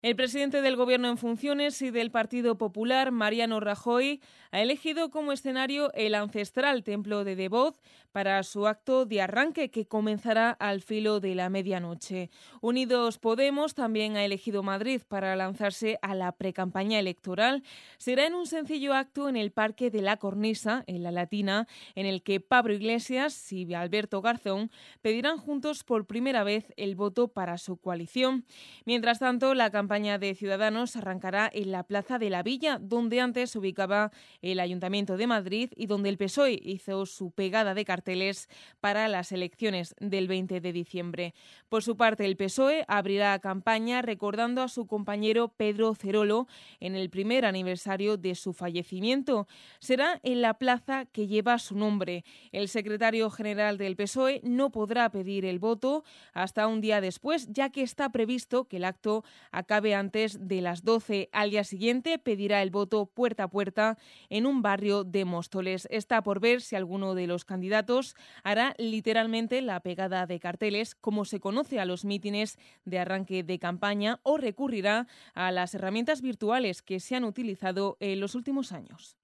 El presidente del Gobierno en funciones y del Partido Popular, Mariano Rajoy, ha elegido como escenario el ancestral templo de Devoz para su acto de arranque, que comenzará al filo de la medianoche. Unidos Podemos también ha elegido Madrid para lanzarse a la precampaña electoral. Será en un sencillo acto en el Parque de la Cornisa, en La Latina, en el que Pablo Iglesias y Alberto Garzón pedirán juntos por primera vez el voto para su coalición. Mientras tanto, la campaña de Ciudadanos arrancará en la Plaza de la Villa, donde antes se ubicaba el Ayuntamiento de Madrid y donde el PSOE hizo su pegada de carteles para las elecciones del 20 de diciembre. Por su parte, el PSOE abrirá campaña recordando a su compañero Pedro Cerolo en el primer aniversario de su fallecimiento. Será en la plaza que lleva su nombre. El secretario general del PSOE no podrá pedir el voto hasta un día después, ya que está previsto que el acto acabe antes de las 12. Al día siguiente pedirá el voto puerta a puerta en un barrio de Móstoles. Está por ver si alguno de los candidatos hará literalmente la pegada de carteles, como se conoce a los mítines de arranque de campaña, o recurrirá a las herramientas virtuales que se han utilizado en los últimos años.